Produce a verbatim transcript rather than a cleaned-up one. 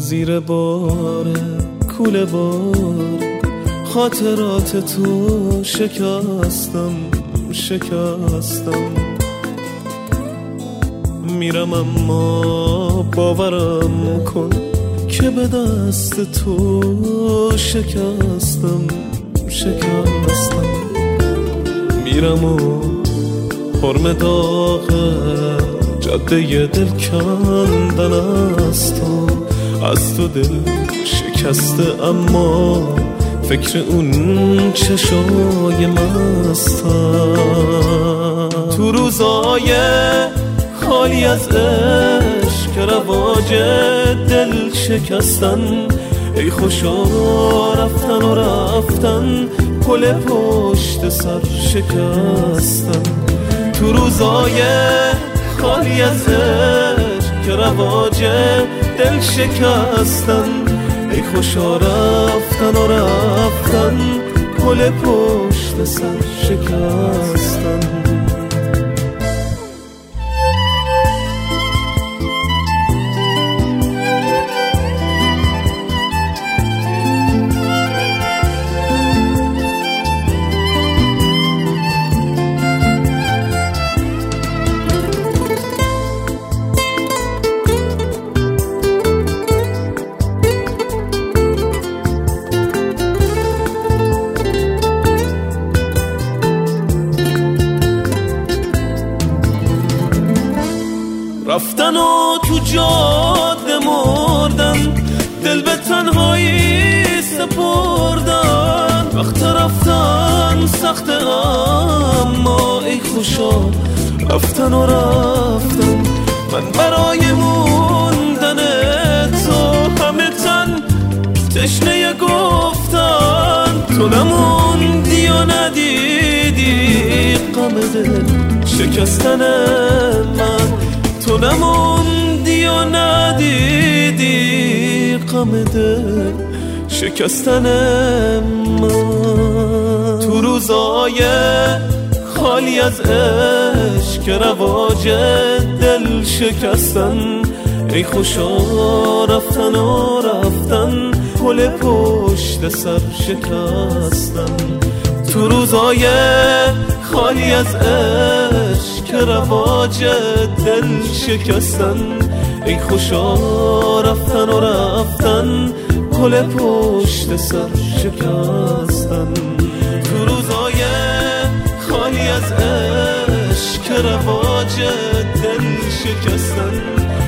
زیر بار کوله بار خاطرات تو شکستم شکستم میرم اما باورم کن که به دست تو شکستم شکستم میرم و حرم داغ جاده دل کندن از تو از تو دل شکسته اما فکر اون چشای مستم تو روزای خالی از عشق که رواج دل شکستن ای خوشا رفتن و رفتن پل پشت سر شکستن تو روزای خالی از عشق که رواج دل شکستن ای خوشا رفتن و رفتن پل پشت سر شکستن رفتن و تو جاده مردن دل به تنهایی سپردن وقت رفتن سخت اما ای خوشا رفتن و رفتن من برای موندن تو همه تن تشنه گفتن تو نموندی و ندیدی غم دل شکستن من تو نموندی و ندیدی غم دل شکستن من تو روزای خالی از عشق که رواج دل شکستن ای خوشا رفتن و رفتن پل پشت سر شکستن تو روزای خالی از عشق که رواج دل شکستن ای خوشا رفتن و رفتن پل پشت سر شکستن تو روزای خالی از عشق که رواج دل شکستن